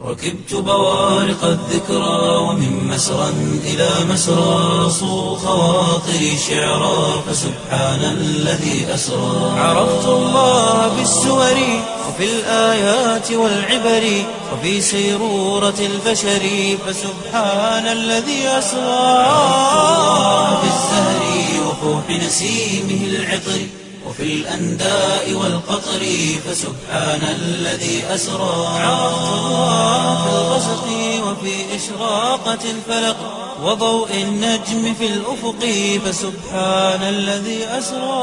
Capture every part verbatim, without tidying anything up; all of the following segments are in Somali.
ركبت بوارق الذكرى ومن مسرى إلى مسرى صو خواطري شعرا فسبحان الذي أسرى عرفت الله بالسور وفي الآيات والعبر وفي سيرورة البشر فسبحان الذي أسرى بالزهر وفوح نسيمه العطر وفي الأنداء والقطر فسبحان الذي أسرى عرفت الله في الغسق وفي إشراقة الفلق وضوء النجم في الأفق فسبحان الذي أسرى.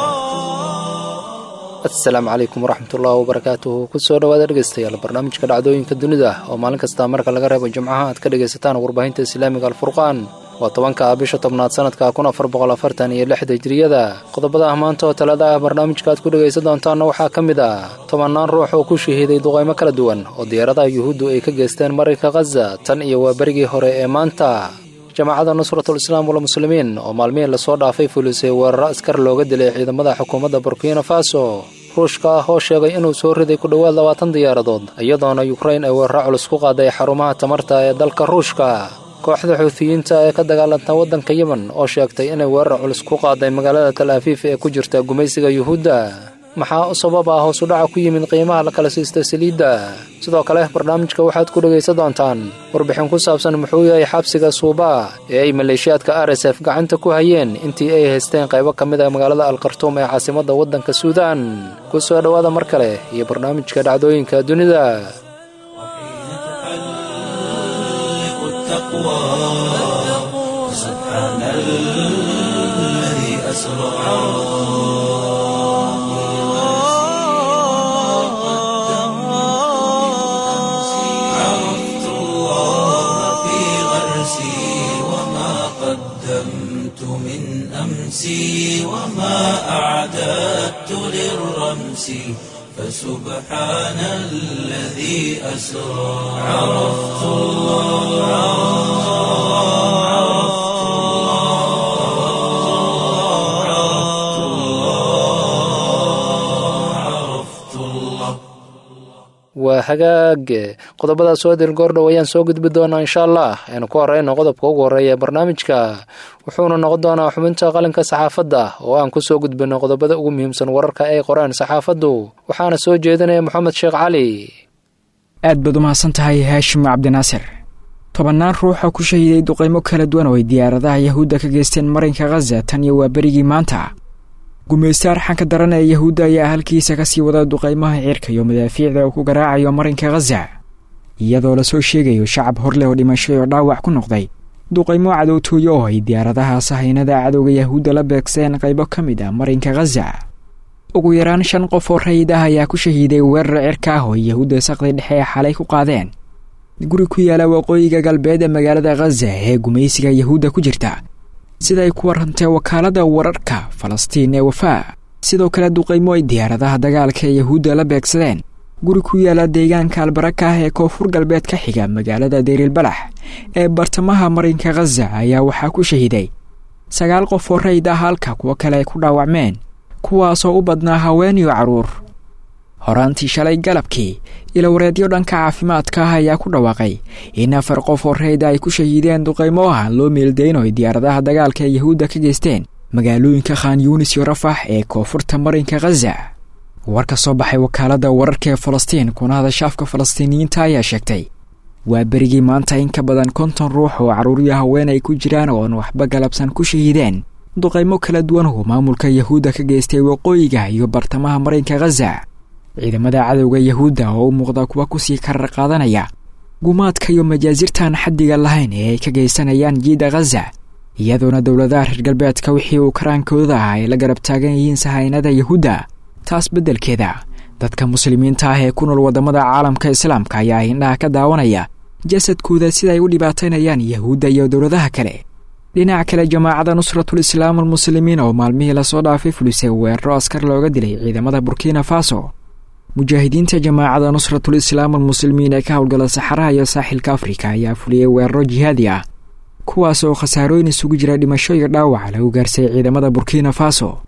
asalaamu calaykum waraxmatullaahi wabarakaatuhu kusoo dhawaada dhegeystayaal barnaamijka dhacdooyinka dunida oo maalin kasta marka laga reebo jimcaha aad ka dhegaysataan warbaahinta islaamiga alfurqaan waa tobanka bisha tobnaad sanadka kun afar boqol afartan iyo lix hijriyada qodobada ah maanta oo talada ah barnaamijka aad ku dhegaysan doontaanna waxaa ka mid ah tobannaan ruux oo ku shahiiday duqaymo kala duwan oo diyaaradaha yuhuuddu ay ka geysteen marinka khaza tan iyo waa berigii hore ee maanta jamaacadda nusratul islaam wal muslimiin oo maalmihii lasoo dhaafay fulisay weeraro askar looga dilay ciidamada xukuumadda burkina faso ruushka ah oo sheegay inuu soo riday ku dhowaad labaatan diyaaradood iyadoona yukrain ay weeraro culus ku qaaday xarumaha tamarta ee dalka ruushka kooxda xuutiyiinta ee ka dagaalanta waddanka yemen oo sheegtay inay weerar culus ku qaaday magaalada tal afiif ee ku jirta gumaysiga yuhuudda maxaa u sabab ah hoos u dhaca ku yimid qiimaha la kala siista saliidda sidoo kale barnaamijka waxaad ku dhegaysan doontaan warbixin ku saabsan muxuu yahay xabsiga suuba ee ay maleeshiyaadka r s f gacanta ku hayeen intii ay haysteen qaybo ka mid ah magaalada alkartuum ee caasimadda waddanka suudaan ku soo dhowaada mar kale iyo barnaamijka dhacdooyinka dunida. وما أعددت للرمس فسبحان الذي أسرى عرفت الله عرفت الله عرفت الله waa hagaag qodobadaas soo dir goordhow ayaan soo gudbi doonaa insha allah aynu ku horeyno qodobka ugu horeeya ee barnaamijka wuxuuna noqon doonaa xubinta qalinka saxaafadda oo aan ku soo gudbino qodobada ugu muhiimsan wararka ay qoreen saxaafaddu waxaana soo jeedinaya moxamed sheekh cali. aad baad u mahadsan tahay haashim cabdinaasir. tobannaan ruux oo ku shahiiday duqaymo kala duwan oo ay diyaaradaha yahuudda ka geysteen marinka khaza tan iyo waa berigii maanta gumaystaar xanka daran ee yahuudda ayaa halkiisa ka sii wada duqaymaha cirka iyo madaafiicda uu ku garaacayo marinka khaza iyadoo lasoo sheegayo shacab horleh oo dhimashay oo dhaawac ku noqday duqaymo cadowtooyo oo ay diyaaradaha sahaynada cadowga yahuudda la beegseen qaybo ka mid ah marinka khaza ugu yaraan shan qof oo rayid ah ayaa ku shahiiday weerar cirka ah oo yahuudda saqday dhexe ee xalay ku qaadeen guri ku yaala waqooyiga galbeed ee magaalada khaza ee gumaysiga yahuudda ku jirta sida ay ku warrantay wakaaladda wararka falastiin ee wafaa sidoo kale duqaymo ay diyaaradaha dagaalka ee yahuudda la beegsadeen guri ku yaala deegaanka albaraka ah ee koonfur galbeed ka xiga magaalada deerilbalax ee bartamaha marinka khaza ayaa waxaa ku shahiiday sagaal qof oo rayid ah halka kuwo kale ay ku dhaawacmeen kuwaasoo u badnaa haween iyo carruur horaantii shalay galabkii ilawareedyo dhanka caafimaadka ah ayaa ku dhawaaqay in afar qof oo rayida ay ku shahiideen duqaymo ah loo meeldayn oo ay diyaaradaha dagaalka ee yahuudda ka geysteen magaalooyinka khan yuunis iyo rafax ee koonfurta marinka khaza war ka soo baxay wakaaladda wararka ee falastiin kuna hadasha afka falastiiniyiinta ayaa sheegtay waa berigii maanta in ka badan konton ruux oo carruuriyo haween ay ku jiraan oon waxba galabsan ku shahiideen duqaymo kala duwan oo maamulka yahuudda ka geystay waqooyiga iyo bartamaha marinka khaza ciidamada cadowga yahuudda oo u muuqda kuwa kusii karar qaadanaya gumaadka iyo majaasirtaan xaddiga lahayn ee ay ka geysanayaan jiida khaza iyadoona dowladaha reer galbeedka wixii uu karaankooda ah ay la garab taagan yihiin sahaynada yahuudda taas beddelkeeda dadka muslimiinta ah ee ku nool waddamada caalamka islaamka ayaa indhaha ka daawanaya jasadkooda sida ay u dhibaataynayaan yahuudda iyo dowladaha kale dhinaca kale jamaacadda nusratul islaam almuslimiin oo maalmihii lasoo dhaafay fulisay weeraro askar looga dilay ciidamada burkina faso mujaahidiinta jamaacadda nusratul islaam almuslimiin ee ka howlgala saxaraha iyo saaxilka afrika ayaa fuliyey weeraro jihaadi ah kuwaas oo khasaarooyin isugu jira dhimasho iyo dhaawac lagu gaarsay ciidamada burkina faso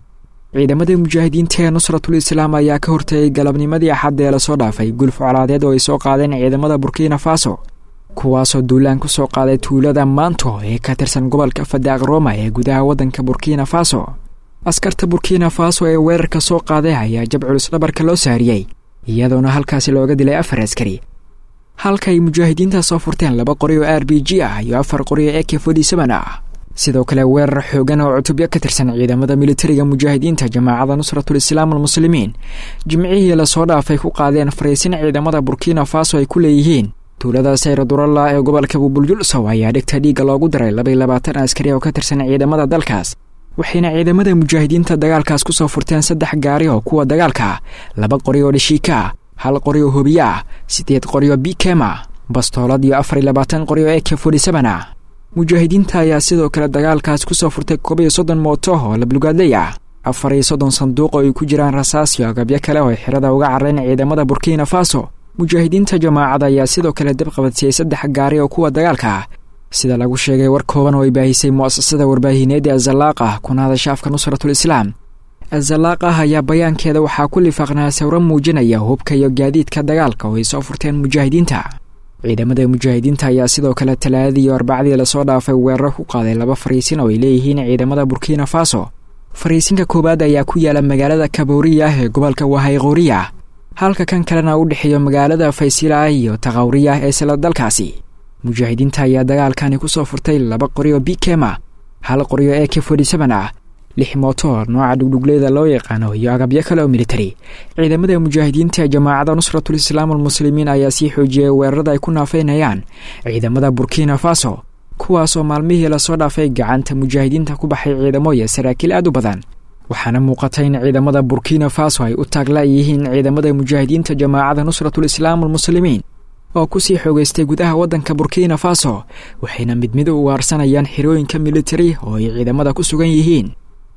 ciidamada mujaahidiinta ee nusratul islaam ayaa ka hortagay galabnimadii axad ee lasoo dhaafay gulf colaadeed oo ay soo qaadeen ciidamada burkina faso kuwaasoo duulaan ku soo qaaday tuulada maanto ee ka tirsan gobolka fadaaq roma ee gudaha waddanka burkina faso askarta burkina faso ee weerarka soo qaaday ayaa jab culus dhabarka loo saariyey iyadoona halkaasi looga dilay afar askari halka ay mujaahidiinta soo furteen laba qori oo r b g ah iyo afar qori oo a k forty seven ah sidoo kale weerar xoogan oo cutubyo ka tirsan ciidamada militariga mujaahidiinta jamaacada nusratul islaam almuslimiin jimcihii lasoo dhaafay ku qaadeen fariisin ciidamada burkina faso ay ku leeyihiin tuulada sayraduralla ee gobolka bubuljulsow ayaa dhigta dhiigga loogu daray laba iyo labaatan askari oo ka tirsan ciidamada dalkaas waxayna ciidamada mujaahidiinta dagaalkaas ku soo furteen saddex gaari oo kuwa dagaalka laba qori oo dhashiika hal qori oo hobiya ah sideed qori oo bikema bastoolad iyo afar iyo labaatan qori oo a k forty seven ah mujaahidiinta ayaa sidoo kale dagaalkaas ku soo furtay koob iyo soddon mooto oo lablugaadley ah afar iyo soddon sanduuq oo ay ku jiraan rasaas iyo agabyo kale oo xirada uga carreen ciidamada burkina faso mujaahidiinta jamaacada ayaa sidoo kale dab qabadsiyey saddex gaari oo kuwa dagaalka ah sida lagu sheegay war kooban oo ay baahisay mu'asasada warbaahineed ee azalaaqah kuna hadasha afka nusratul islaam azalaaqah ayaa bayaankeeda waxaa ku lifaaqnaa sawiro muujinaya hubka iyo gaadiidka dagaalka oo ay soo furteen mujaahidiinta ciidamada mujaahidiinta ayaa sidoo kale talaadadii iyo arbacadii lasoo dhaafay weerar ku qaaday laba fariisin oo ay leeyihiin ciidamada burkina faso fariisinka koowaad ayaa ku yaala magaalada kabouriya ee gobolka wahayqooriya halka kan kalena u dhexeeyo magaalada faysila iyo taqawriya ee isla dalkaasi mujaahidiinta ayaa dagaalkani ku soo furtay laba qori oo bikema hal qori oo a k forty seven ah lix mootoor nooca dhugdhugleeda loo yaqaano iyo agabyo kale oo militari ciidamada mujaahidiinta ee jamaacada nusratul islaam almuslimiin ayaa sii xoojiyey weerarada ay ku naafeynayaan ciidamada burkina faso kuwaasoo maalmihii lasoo dhaafay gacanta mujaahidiinta ku baxay ciidamo iyo saraakiil aad u badan waxaana muuqata in ciidamada burkina faso ay u taagla yihiin ciidamada mujaahidiinta jamaacada nusratul islaam almuslimiin oo ku sii xoogaystay gudaha waddanka burkina faso waxayna mid mid u ugaarsanayaan xirooyinka militari oo ay ciidamada ku sugan yihiin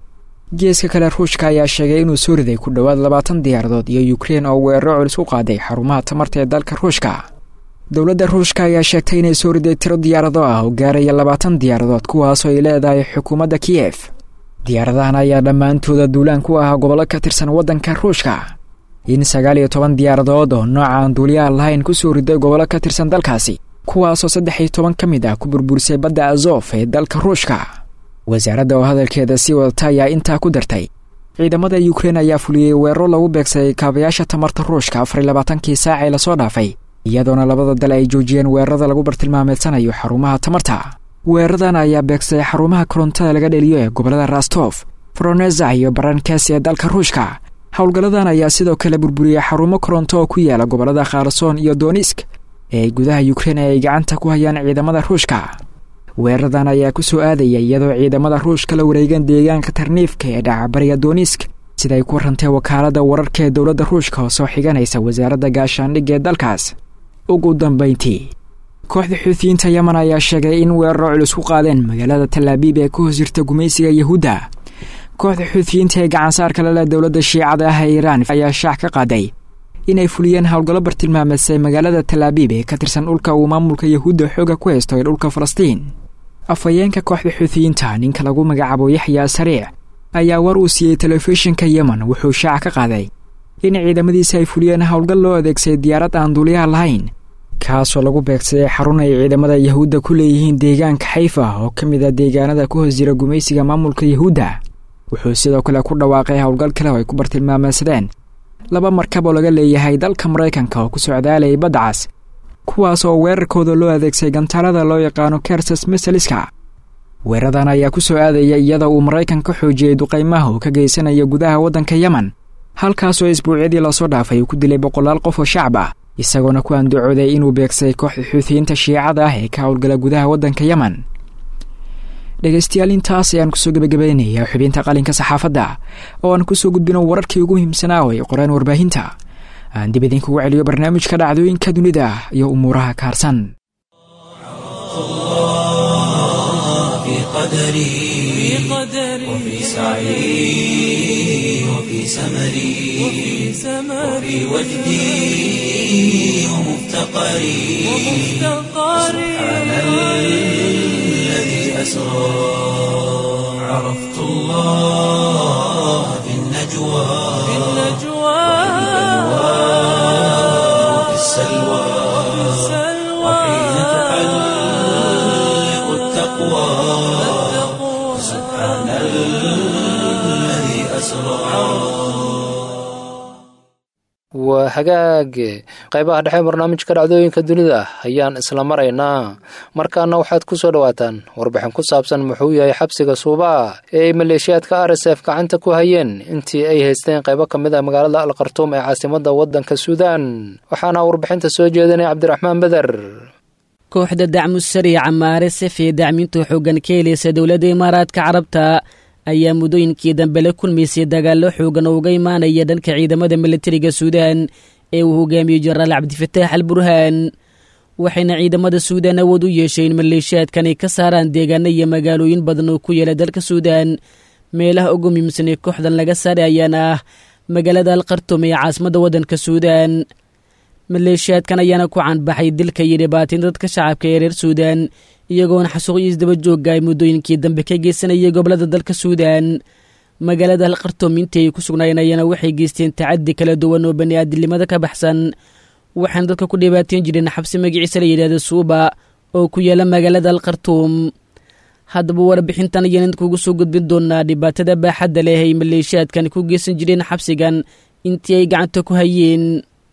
geeska kale ruushka ayaa sheegay inuu soo riday ku dhowaad labaatan diyaaradood iyo ukrein oo weeraro culus u qaaday xarumaha tamarta ee dalka ruushka dowladda ruushka ayaa sheegtay inay soo riday tiro diyaarado ah oo gaaraya labaatan diyaaradood kuwaasoo ay leedahay xukuumadda kiyef diyaaradahan ayaa dhammaantooda duulaan ku ah gobollo ka tirsan waddanka ruushka in sagaal iyo toban diyaaradood oo nooca aan duuliyaha lahayn ku soo riday gobollo ka tirsan dalkaasi kuwaasoo saddex iyo toban ka mid ah ku burburisay badda azof ee dalka ruushka wasaaradda oo hadalkeeda sii wadata ayaa intaa ku dartay ciidamada ukrein ayaa fuliyey weeraro lagu beegsaday kaabayaasha tamarta ruushka afar iyo labaatankii saac ee lasoo dhaafay iyadoona labada dal ay joojiyeen weerarada lagu bartilmaameedsanayo xarumaha tamarta weeraradan ayaa beegsaday xarumaha korontada laga dheliyo ee gobollada rastof foroneza iyo barankas ee dalka ruushka howlgalladan ayaa sidoo kale burburiyey xarumo koronto oo ku yaala gobollada kharson iyo donisk ee gudaha ukrein ee ay gacanta ku hayaan ciidamada ruushka weeraradan ayaa ku soo aadaya iyadoo ciidamada ruushka la wareegan deegaanka tarniifka ee dhacabariga donisk sida ay ku warrantay wakaaladda wararka ee dowladda ruushka oo soo xiganaysa wasaaradda gaashaandhigga ee dalkaas ugu dambayntii kooxda xuutiyiinta yemen ayaa sheegay in weeraro culus ku qaadeen magaalada talaabiib ee ku hoos jirta gumaysiga yahuudda kooxda xuutiyiinta ee gacansaarka leh dowladda shiicada ah ee iiraan ayaa shaac ka qaaday inay fuliyeen howlgallo bartilmaameedsay magaalada talaabiib ee ka tirsan dhulka uu maamulka yahuudda xooga ku haysto ee dhulka falastiin afhayeenka kooxda xuutiyiinta ninka lagu magacaabo yaxya sariic ayaa war uu siiyey telefishinka yemen wuxuu shaac ka qaaday in ciidamadiisa ay fuliyeen howlgal loo adeegsaday diyaarad aan duuliyaha lahayn kaasoo lagu beegsaday xarun ay ciidamada yahuudda ku leeyihiin deegaanka xayfa oo ka mid ah deegaanada ku hoos jira gumaysiga maamulka yahuudda wuxuu sidoo kale ku dhawaaqay howlgal kale oo ay ku bartilmaameedsadeen laba markab oo laga leeyahay dalka maraykanka oo ku socdaalayay badda cas kuwaas oo weerarkooda loo adeegsaday gantaalada loo yaqaano kersas misaliska weeraradan ayaa ku soo aadaya iyada uu maraykanka xoojiyey duqaymaha oo ka geysanaya gudaha waddanka yemen halkaasoo isbuucyadii lasoo dhaafay uu ku dilay boqolaal qof oo shacab ah isagoona ku andacooday inuu beegsaday kooxda xuutiyiinta shiicada ah ee ka howlgala gudaha waddanka yemen dhegaystayaal intaas ayaan kusoo gebagabaynayaa xubinta qalinka saxaafadda oo aan kusoo gudbino wararkii ugu muhiimsanaa oo ay qoreen warbaahinta aan dib idinkugu celiyo barnaamijka dhacdooyinka dunida iyo umuuraha kaarsan وفي سعي وفي سمري وفي وجدي ومفتقري سبحان الذي أسرى عرفت الله في النجوى في النجوى وفي السلوى وحين تحلق التقوى سبحان الذي أسرى. waa hagaag qaybaha dhexe barnaamijka dhacdooyinka dunida ayaan isla maraynaa. markaana waxaad ku soo dhawaataan warbixin ku saabsan muxuu yahay xabsiga suubaa ee ay maleeshiyaadka r s f gacanta ku hayeen intii ay haysteen qaybo ka mid ah magaalada alkhartuum ee caasimadda waddanka suudaan. waxaana warbixinta soo jeedinay cabdiraxmaan beder. kooxda dacmu sariica ama r s f ee dacminta xoogan ka helaysa dowladda imaaraadka carabta ayaa muddooyinkii dambe la kulmaysay dagaallo xoogan oo uga imaanaya dhanka ciidamada militariga suudaan ee uu hogaamiyey jenaraal cabdifataax al burhaan. waxayna ciidamada suudaan awood u yeesheen maleeshiyaadkan ay ka saaraan deegaano iyo magaalooyin badan oo ku yaela dalka suudaan. meelaha ugu muhiimsan ee kooxdan laga saaray ayaana ah magaalada alkhartuum ee caasimadda waddanka suudaan. maleeshiyaadkan ayaana ku caanbaxay dilka iyo dhibaatain dadka shacabka ee reer suudaan, iyagoona xasuuqyo isdaba joogga ay muddooyinkii dambe ka geysanayay gobollada dalka suudaan. magaalada alkhartuum intii ay ku sugnaayeen ayaana waxay geysteen tacaddi kala duwan oo bani aadilnimada ka baxsan, waxaana dadka ku dhibaateen jireen xabsi magaciisa la yidhaahdo suuba oo ku yaala magaalada alkhartuum. haddaba warbixintan ayaan idinkugu soo gudbin doonaa dhibaatada baaxadda leh ay maleeshiyaadkan ku geysan jireen xabsigan intii ay gacanta ku hayeen.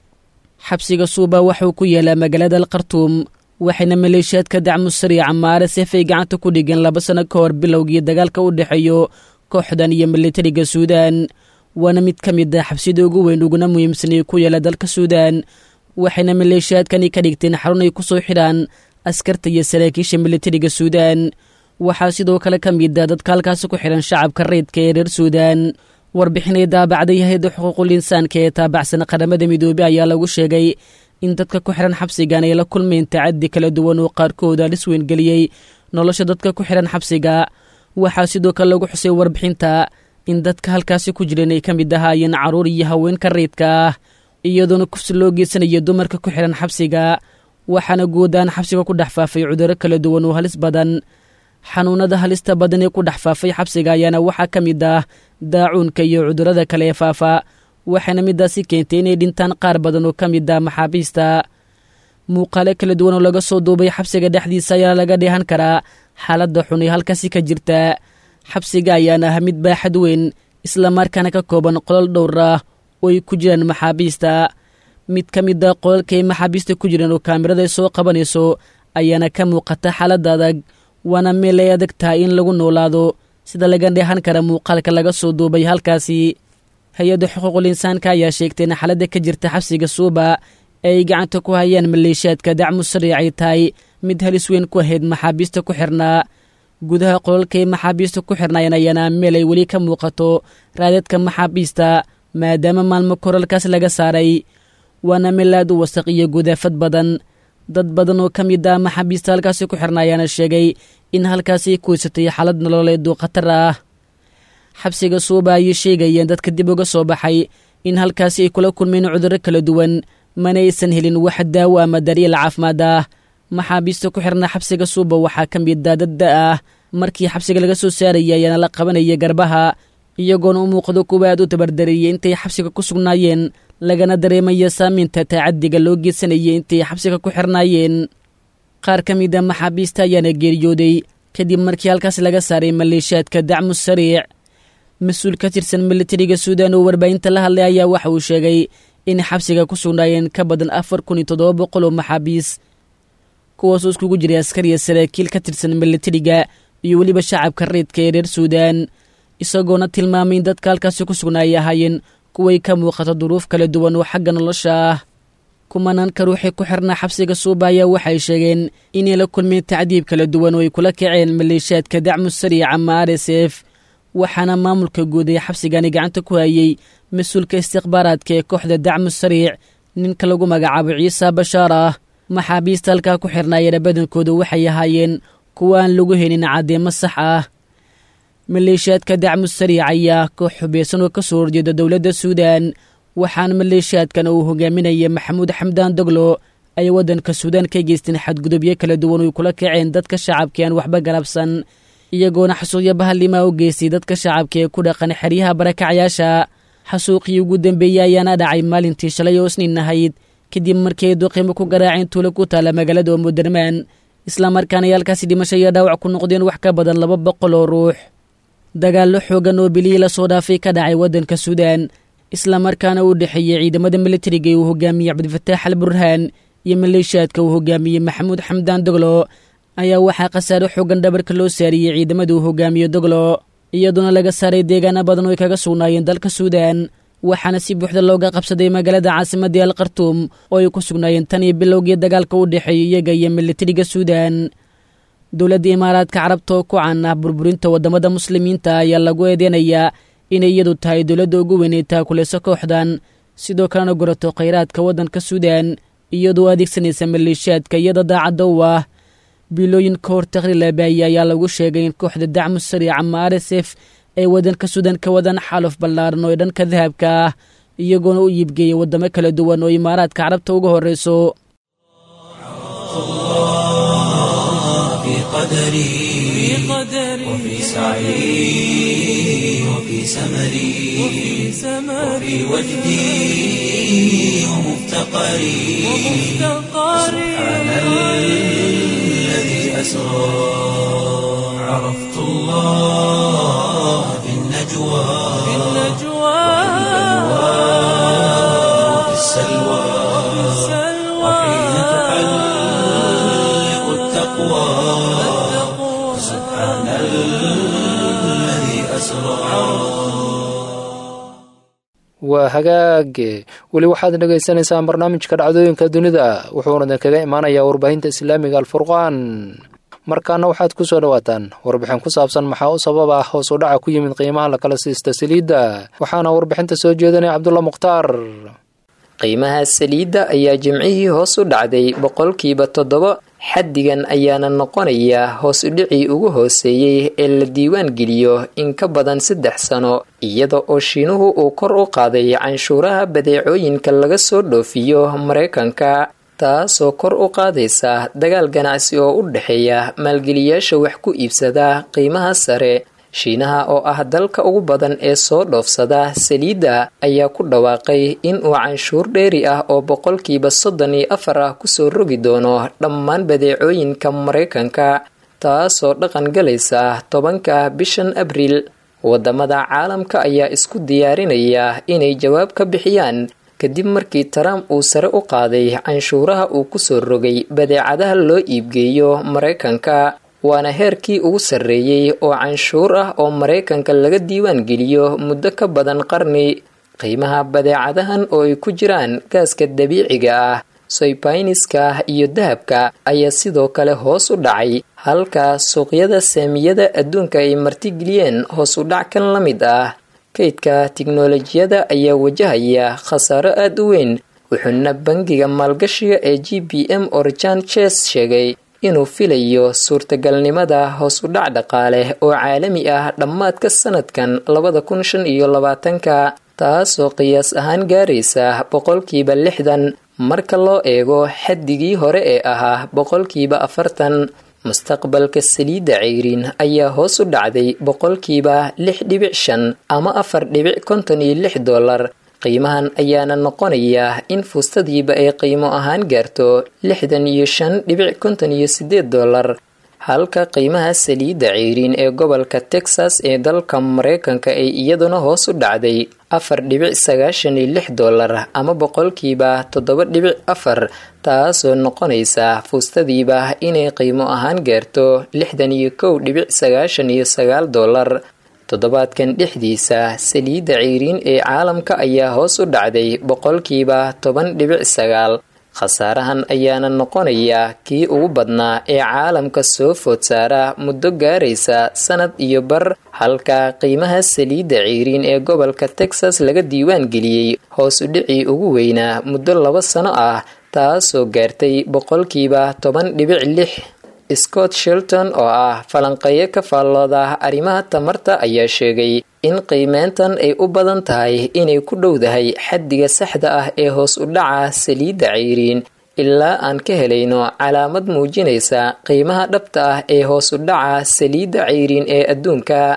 xabsiga suuba waxuu ku yaalaa magaalada alkhartuum, waxayna maleeshiyaadka dacmu sariica ama r s f ay gacanta ku dhigeen laba sano ka hor bilowgii dagaalka u dhexeeyo kooxdan iyo militariga suudaan. waana mid ka mid ah xabsida ugu weyn uguna muhiimsan ee ku yaala dalka suudaan, waxayna maleeshiyaadkani ka dhigteen xarun ay ku soo xidhaan askarta iyo saraakiisha militariga suudaan. waxaa sidoo kale ka mid ah dadka halkaasi ku xidhan shacabka reydka ee reer suudaan. warbixinay daabacday hay-adda xuquuqul insaanka ee taabacsan qaramada midoobey ayaa lagu sheegay in dadka ku xidhan xabsigan ay la kulmeen tacaddi kala duwan oo qaarkooda lis weyngeliyey nolosha dadka ku xidhan xabsiga. waxaa sidoo kale lagu xusay warbixinta in dadka halkaasi ku jireen ay ka mid ahaayeen carruur iyo haweenka reydka ah, iyadoona kufsi loo geysanayo dumarka ku xidhan xabsiga. waxaana guudaan xabsiga ku dhex faafay cudurro kala duwan oo halis badan. xanuunada halista badan ee ku dhex faafay xabsiga ayaana waxaa ka mid ah daacuunka iyo cudurrada kale ee faafa, waxaana midaasi keentay inay dhintaan qaar badan oo ka mid ah maxaabiista. muuqaale kala duwan oo laga soo duubay xabsiga dhexdiisa ayaa laga dheehan karaa xaaladda xun ee halkaasi ka jirta. xabsiga ayaana ah mid baaxad weyn islamarkaana ka kooban qolal dhowr ah oo ay ku jiraan maxaabiista. mid ka mid ah qolalka ay maxaabiista ku jiraan oo kaamirada ay soo qabanayso ayaana ka muuqata xaaladda adag, waana meel ay adag tahay in lagu noolaado sida laga dheehan kara muuqaalka laga soo duubay halkaasi. hay-adda xuquuqul insaanka ayaa sheegtay in xaaladda ka jirta xabsiga suuba ee ay gacanta ku hayaan maleeshiyaadka dacmu sariic ay tahay mid halis weyn ku ahayd maxaabiista ku xirnaa. gudaha qolalka ay maxaabiista ku xirnaayeen ayaana meel ay weli ka muuqato raadadka maxaabiista maadaama maalmo koralkaas laga saaray. waana meel aad u wasaq iyo gudaafad badan. dad badan oo ka mid ah maxaabiista halkaasi ku xirna ayaana sheegay in halkaasi ay kuysatay xaalad nololeed oo khatar ah. xabsiga suuba ayay sheegayeen dadka dib uga soo baxay in halkaasi ay kula kulmeen cudurro kala duwan, mana aysan helin wax daawo ama daryeel caafimaad ah. maxaabiista ku xirna xabsiga suuba waxaa ka mid ah dad da ah. markii xabsiga laga soo saarayay ayaana la qabanaya garbaha, iyagoona u muuqdo kuwa aad u tabardareeyey intay xabsiga ku sugnaayeen, lagana dareemaya saamaynta tacaddiga loo geysanayay intay xabsiga ku xirnaayeen. qaar ka mid a maxaabiista ayaana geeriyooday kadib markii halkaas laga saaray maleeshiyaadka dacmu sariic. mas-uul ka tirsan militariga suudaan oo warbaahinta la hadlay ayaa waxa uu sheegay in xabsiga ku sugnaayeen ka badan afar kun iyo toddoba boqol oo maxaabiis, kuwaasoo iskugu jiray askar iyo saraakiil ka tirsan militariga iyo weliba shacabka reydka ee reer suudaan, isagoona tilmaamay in dadka halkaasi ku sugnaayay ahaayeen kuway ka muuqato duruuf kala duwan oo xagga nolosha ah. kumanaanka ruuxii ku xirnaa xabsiga suuba ayaa waxay sheegeen inay la kulmeen tacdiib kala duwan oo ay kula kaceen maleeshiyaadka dacmu sariic ama r s f. waxaana maamulka guud ee xabsigani gacanta ku hayay mas-uulka istikhbaaraadka ee kooxda dacmu sariic, ninka lagu magacaabo ciise bashaar ah. maxaabiista halkaa ku xirnaayeen badankooda waxay ahaayeen kuwa aan lagu helin caddeemo sax ah. maleeshiyaadka dacmu sariic ayaa koox xubeysan oo ka soo horjeeda dowladda suudaan, waxaana maleeshiyaadkan uu hogaaminaya maxamuud xamdaan doglo ay waddanka suudaan ka geysteen xadgudubyo kala duwan oy kula kaceen dadka shacabka aan waxba galabsan, iyagoona xasuuqyo bahallima u geystay dadka shacabka ee ku dhaqan xeryaha barakacyaasha. xasuuqii ugu dambeeyey ayaana dhacay maalintii shalay oo isniin ahayd kadib markii ay duqeymo ku garaaceen tuulo ku taala magaalada Omdurman islamarkaana ay halkaasi dhimasho iyo dhaawac ku noqdeen wax ka badan laba boqol oo ruux. dagaallo xoogan oo bilihii la soo dhaafay ka dhacay waddanka Suudaan islamarkaana u dhexeeyay ciidamada militariga uu hogaamiyey Cabdifataax al-Burhaan iyo maleeshiyaadka uu hogaamiyey Maxamuud Xamdaan Daglo ayaa waxaa khasaare xoogan dhabarka loo saariyey ciidamada uu hogaamiyo Daglo iyaduna laga saaray deegaano badan oo ay kaga sugnaayeen dalka Suudaan waxaana si buuxda looga qabsaday magaalada caasimadda Al Khartoum oo ay ku sugnaayeen tan iyo bilowgii dagaalka u dhexeeyay iyaga iyo militariga Suudaan. dowladda Imaaraadka Carabta oo ku caan ah burburinta wadamada muslimiinta ayaa lagu eedeynayaa inay iyadu tahay dowladda ugu weyn ee taakuleyso kooxdan sidoo kalena gurato kheyraadka waddanka Suudaan iyadoo adeegsanaysa maleeshiyaadka iyada daacadda u ah. bilooyin ka hor taqriilabaaya ayaa lagu sheegay in kooxda dacmu sariica ama R S F ay waddanka Suudaan ka wadaan xaaluf ballaaran oo dhanka dahabka ah iyagoona u iibgeeyay wadamo kala duwan oo Imaaraadka Carabta uga horeyso. قدري وفي سعي وفي سمري وفي وجدي ومفتقري سبحان الذي أسرى عرفت الله في النجوى وفي السلوى وحين تحلق التقوى waa hagaage weli waxaad dhagaysanaysaan barnaamijka dhacdooyinka dunida wuxuuna kaga imaanayaa warbaahinta islaamiga alfurqaan. markaana waxaad ku soo dhawaataan warbixin ku saabsan maxaa u sabab ah hoos u dhaca ku yimid qiimaha la kala siista saliidda waxaana warbixinta soo jeedinaya Cabdulla Mukhtaar. qiimaha saliidda ayaa jimcihii hoos u dhacday boqolkiiba toddoba xaddigan ayaana noqonaya hoos u dhicii ugu hooseeyey ee la diiwaan geliyo in ka badan saddex sano iyada oo Shiinuhu uu kor u qaaday canshuuraha badeecooyinka laga soo dhoofiyo Mareykanka taasoo kor u qaadaysa dagaal ganacsi oo u dhexeeya maalgeliyaasha wax ku iibsada qiimaha sare. Shiinaha oo ah dalka ugu badan ee soo dhoofsada saliidda ayaa ku dhawaaqay in uu canshuur dheeri ah oo boqolkiiba soddon iyo afar ah kusoo rogi doono dhammaan badeecooyinka Mareykanka taasoo dhaqan galaysa tobanka bishan Abriil. wadamada caalamka ayaa isku diyaarinaya inay jawaab ka bixiyaan kadib markii Trump uu sare u qaaday canshuuraha uu kusoo rogay badeecadaha loo iibgeeyo Mareykanka waana heerkii ugu sarreeyay oo canshuur ah oo Mareykanka laga diiwaan geliyo muddo ka badan qarni. qiimaha badeecadahan oo ay ku jiraan gaaska dabiiciga ah soybaaniska iyo dahabka ayaa sidoo kale hoos u dhacay halka suuqyada saamiyada adduunka ay martigeliyeen hoos u dhac kan la mid ah. kaydka tiknoolajiyada ayaa wajahaya khasaaro aad u weyn wuxuuna bangiga maalgashiga ee G B M Orjan Chase sheegay inuu filayo suurtagalnimada hoos u dhac dhaqaale oo caalami ah dhammaadka sanadkan labada kun shan iyo labaatanka taasoo qiyaas ahaan gaaraysa boqolkiiba lixdan marka loo eego xaddigii hore ee ahaa boqolkiiba afartan. mustaqbalka saliidda ceyriin ayaa hoos u dhacday boqolkiiba lix dhibic shan ama afar dhibic konton iyo lix dollar. qiimahan ayaana noqonaya in fuustadiiba ay qiimo ahaan gaarto lixdan iyo shan dhibic konton iyo sideed dollar halka qiimaha saliidda ceyriin ee gobolka Texas ee dalka Mareykanka ay iyaduna hoos u dhacday afar dhibic sagaashan iyo lix dollar ama boqolkiiba toddoba dhibic afar taasoo noqonaysa fuustadiiba inay qiimo ahaan gaarto lixdan iyo kow dhibic sagaashan iyo sagaal dollar. toddobaadkan dhexdiisa saliidda ceyriin ee caalamka ayaa hoos u dhacday boqolkiiba toban dhibic sagaal. khasaarahan ayaana noqonaya kii ugu badnaa ee caalamka soo food saara muddo gaaraysa sanad iyo bar halka qiimaha saliidda ceyriin ee gobolka Texas laga diiwaan geliyey hoos u dhicii ugu weynaa muddo laba sano ah taasoo gaartay boqolkiiba toban dhibic lix. Scott Shelton oo ah falanqeeye ka faallooda arrimaha tamarta ayaa sheegay in qiimeyntan ay u badan tahay inay ku dhowdahay xaddiga saxda ah ee hoos u dhaca saliidda ceyriin ilaa aan ka helayno calaamad muujinaysa qiimaha dhabta ah ee hoos u dhaca saliidda ceyriin ee adduunka.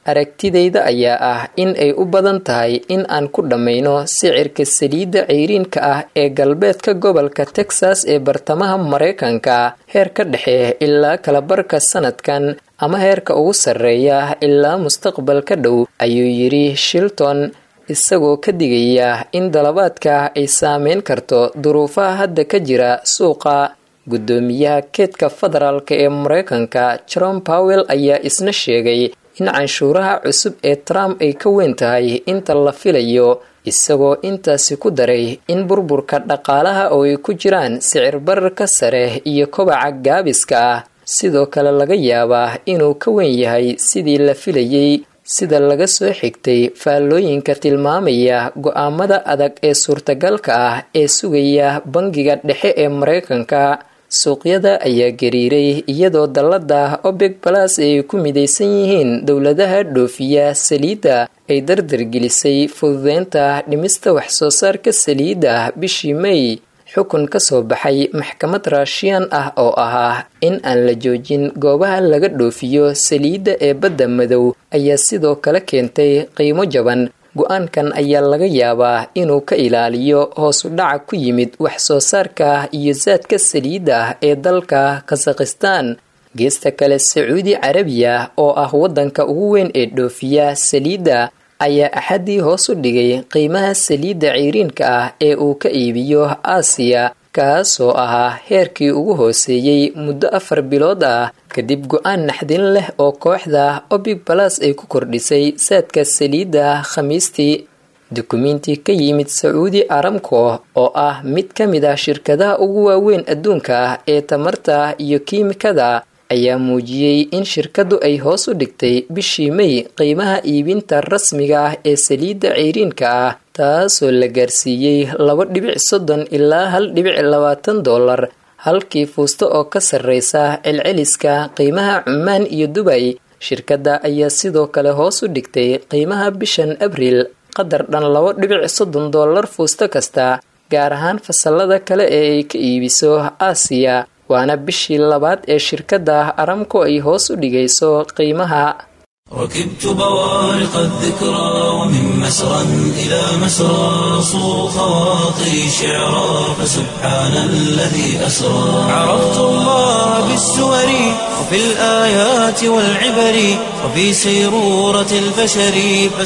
aragtidayda ayaa ah in ay u badan tahay in aan ku dhammayno sicirka saliidda ceyriinka ah ee galbeedka gobolka Texas ee bartamaha Mareykanka heerka dhexe ilaa kala barka sanadkan ama heerka ugu sarreeya ilaa mustaqbalka dhow ayuu yiri Shilton isagoo ka digaya in dalabaadka ay saameyn karto duruufaha hadda ka jira suuqa. Gudoomiyaha keedka federaalka ee Mareykanka Jerome Powell ayaa isna sheegay in canshuuraha cusub ee Trump ay ka weyn tahay inta la filayo, isagoo intaasi ku daray in burburka dhaqaalaha oo ay ku jiraan sicir bararka sare iyo kobaca gaabiska ah sidoo kale laga yaabaa inuu ka weyn yahay sidii la filayay. Sida laga soo xigtay faallooyinka tilmaamaya go'aamada adag ee suurtagalka ah ee sugaya bangiga dhexe ee Mareykanka, suuqyada ayaa gariiray iyadoo dallada OPEC Plus ay ku midaysan yihiin dowladaha dhoofiya saliidda ay dardargelisay fududeynta dhimista wax soo saarka saliidda bishii May. Xukun ka soo baxay maxkamad Russian ah oo ahaa in aan la joojin goobaha laga dhoofiyo saliidda ee badda madow ayaa sidoo kale keentay qiimo jaban. Go'aankan ayaa laga yaabaa inuu ka ilaaliyo hoos u dhac ku yimid wax soo saarka iyo zaadka saliidda ee dalka Kazakhstan. Geesta kale, Sacuudi Carabiya oo ah wadanka ugu weyn ee dhoofiya saliidda ayaa axadii hoos u dhigay qiimaha saliidda ceyriinka ah ee uu ka iibiyo Aasiya, kaasoo ahaa heerkii ugu hooseeyay muddo afar bilood ah kadib go'aan naxdin leh oo kooxda OPEC Plus ay ku kordhisay saadka saliidda Khamiistii. Dukumiinti ka yimid Saudi Aramco oo ah mid ka mid ah shirkadaha ugu waaweyn adduunka ee tamarta iyo kiimikada ayaa muujiyay in shirkadu ay hoos u dhigtay bishii May qiimaha iibinta rasmiga ah ee saliidda ceyriinka ah, taasoo la gaarsiiyey laba dhibic soddon ilaa hal dhibic labaatan dollar halkii fuusto oo ka sarreysa celceliska qiimaha Cumaan iyo Dubai. Shirkadda ayaa sidoo kale hoos u dhigtay qiimaha bishan Abriil qadar dhan laba dhibic soddon dollar fuusto kasta, gaar ahaan fasalada kale ee ay ka iibiso Aasiya. waana bishii labaad ee shirkadda Aramco ay hoos u dhigayso qiimaha. ركبت بوارق الذكرى ومن مسرى إلى مسرى صو خواطري شعرا فسبحان الذي أسرى عرفت الله بالسور وفي الآيات والعبر وفي سيرورة البشر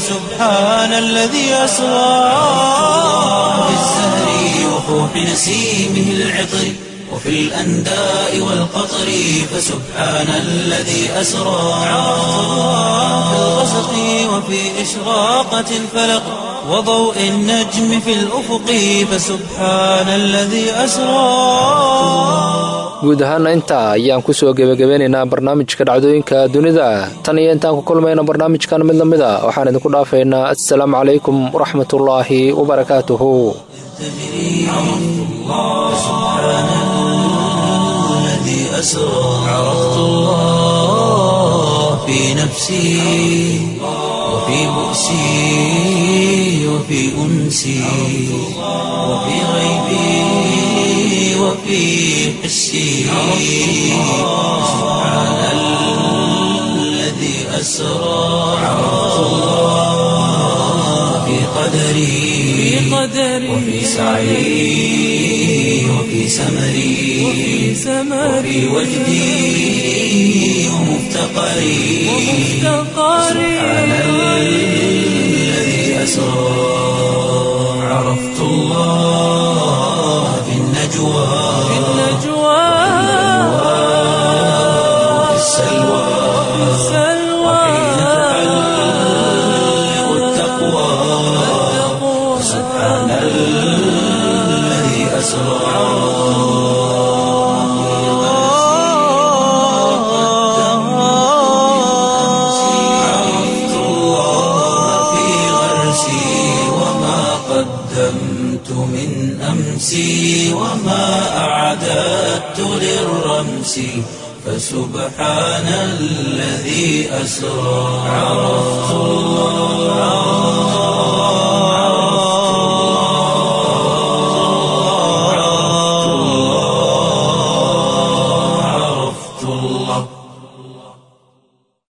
فسبحان الذي أسرى بالزهر وفوح نسيمه العطر وفي الأنداء والقطر فسبحان الذي أسرى في الغسق وفي إشراقة الفلق وضوء النجم في الأفق فسبحان الذي أسرى. guud ahaana intaa ayaan ku soo gebagabeynaynaa barnaamijka dhacdooyinka dunida. tan iyo intaan ku kulmayna barnaamijkan mid lamid a waxaan idinku dhaafaynaa assalaamu calaykum waraxmatullaahi wabarakaatuhu. عرفت الله في نفسي وفي بؤسي وفي أنسي وفي غيبي وفي حسي سبحان الذي أسرى. عرفت الله في قدري وفي سعي وفي سمري وفي وجدي ومفتقري سبحان الذي أسرى. عرفت الله في النجوى وفي السلوى وحين تحلق التقوى سبحان الذي أسرى. وما أعددت للرمس فسبحان الذي أسرى. عرفت الله